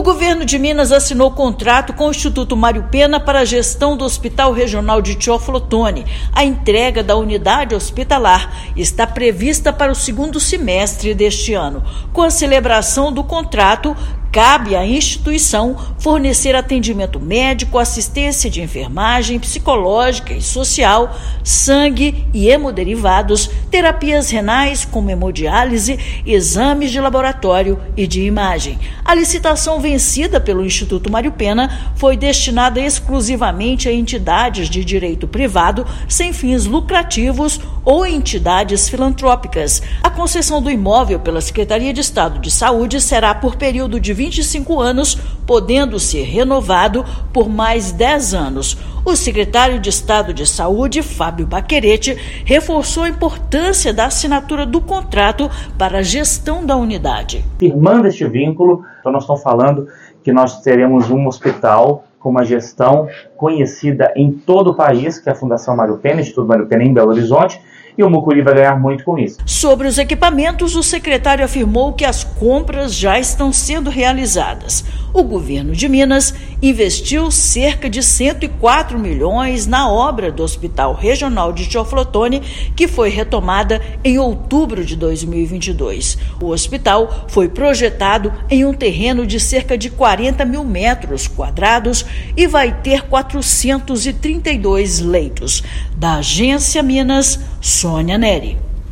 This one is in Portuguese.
governo de Minas assinou contrato com o Instituto Mário Pena para a gestão do Hospital Regional de Teófilo-Otoni. A entrega da unidade hospitalar está prevista para o segundo semestre deste ano. Com a celebração do contrato, cabe à instituição fornecer atendimento médico, assistência de enfermagem, psicológica e social, sangue e hemoderivados, terapias renais como hemodiálise, exames de laboratório e de imagem. A licitação vencida pelo Instituto Mário Pena foi destinada exclusivamente a entidades de direito privado sem fins lucrativos ou entidades filantrópicas. A concessão do imóvel pela Secretaria de Estado de Saúde será por período de 25 anos, podendo ser renovado por mais 10 anos. O secretário de Estado de Saúde, Fábio Baquerete, reforçou a importância da assinatura do contrato para a gestão da unidade. Firmando este vínculo, então nós estamos falando que nós teremos um hospital com uma gestão conhecida em todo o país, que é a Fundação Mário Pena, Instituto Mário Pena em Belo Horizonte, e o Mucuri vai ganhar muito com isso. Sobre os equipamentos, o secretário afirmou que as compras já estão sendo realizadas. O governo de Minas investiu cerca de 104 milhões na obra do Hospital Regional de Teófilo-Otoni, que foi retomada em outubro de 2022. O hospital foi projetado em um terreno de cerca de 40 mil metros quadrados e vai ter 432 leitos. Da Agência Minas, Sônia Neri.